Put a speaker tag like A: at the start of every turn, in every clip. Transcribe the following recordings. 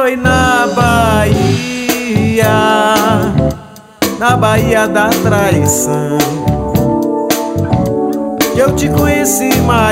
A: Foi na Bahia da traição, que eu te conheci,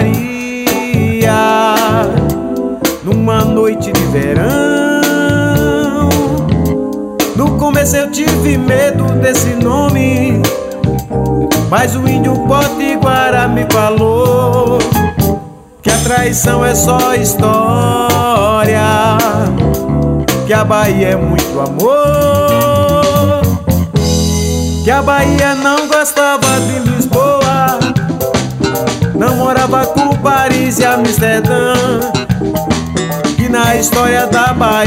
A: Maria, numa noite de verão. No começo eu tive medo desse nome, mas o índio Potiguara me falou que a traição é só história, que a Bahia é muito amor, que a Bahia não gostava de Lisboa, namorava com Paris e Amsterdã, que na história da Bahia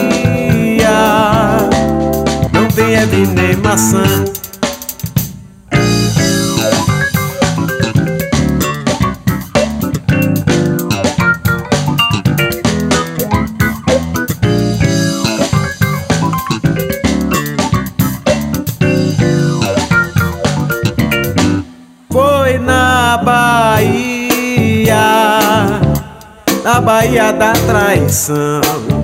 A: não tem erva nem maçã. Foi na Bahia da traição,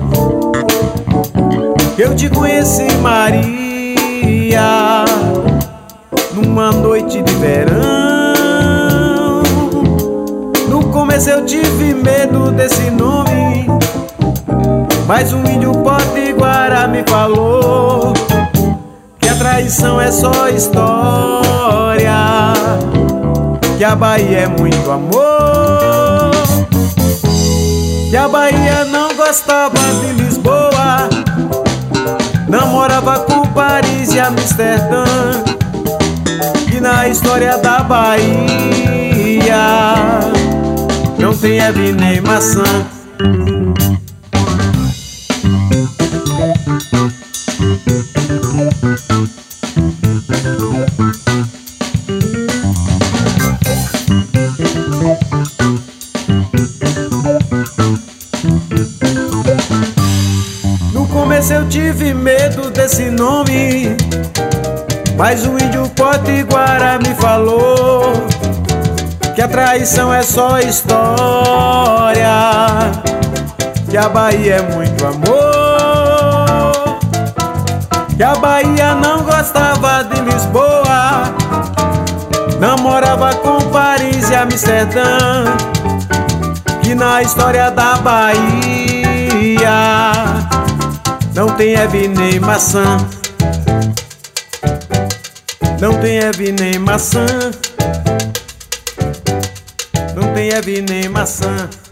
A: que eu te conheci, Maria, numa noite de verão. No começo eu tive medo desse nome, mas o índio Potiguara me falou que a traição é só história, que a Bahia é muito amor, que a Bahia não gostava de Lisboa, namorava com Paris e Amsterdã, que na história da Bahia não tem erva nem maçã. No começo eu tive medo desse nome, mas o índio Potiguara me falou que a traição é só história, que a Bahia é muito amor, que a Bahia não gostava de Lisboa, namorava com Paris e Amsterdã, que na história da Bahia não tem erva nem maçã, não tem erva nem maçã, não tem erva nem maçã.